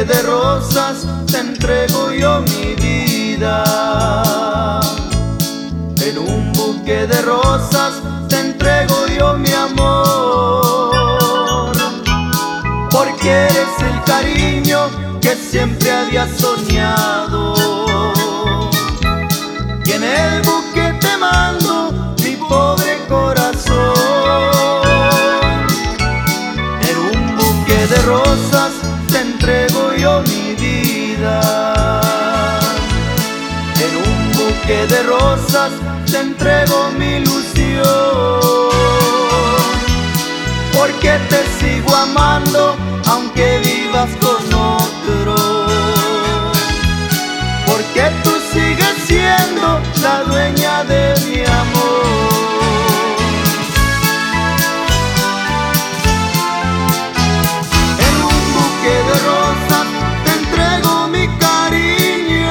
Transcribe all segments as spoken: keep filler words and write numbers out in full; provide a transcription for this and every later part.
de rosas te entrego yo mi vida. En un buque de rosas te entrego yo mi amor, porque eres el cariño que siempre había soñado. Y en el buque te mando mi pobre corazón. En un buque de rosas te entrego yo mi vida. En un buque de rosas te entrego mi ilusión, porque te sigo amando aunque vivas con otro, porque tú sigues siendo la dueña de mi amor. En un buque de rosas te entrego mi cariño,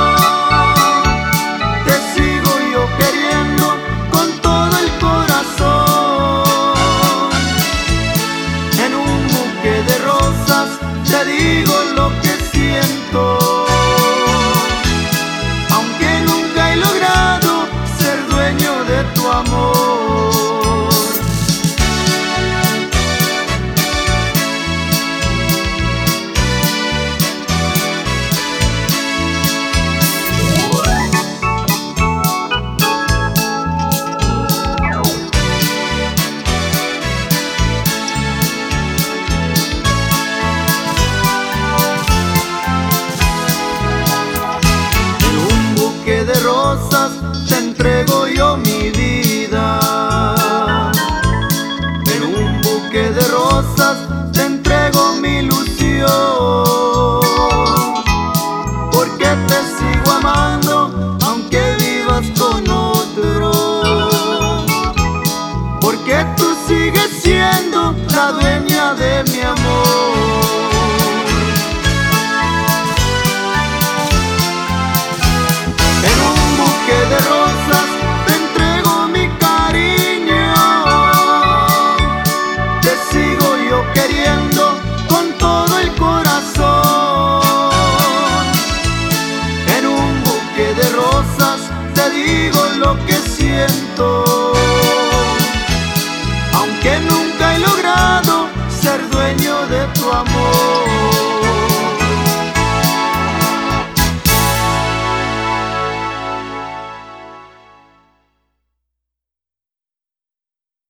te sigo yo queriendo con todo el corazón. En un buque de rosas te digo lo que siento, aunque nunca he logrado ser dueño de tu amor. De rosas te entrego yo mi vida. En un buque de rosas te entrego mi ilusión, porque te sigo amando aunque vivas con otro, porque tú sigues siendo la dueña de mi amor. De rosas te entrego mi cariño, te sigo yo queriendo con todo el corazón. En un buque de rosas te digo lo que siento, aunque nunca he logrado ser dueño de tu amor.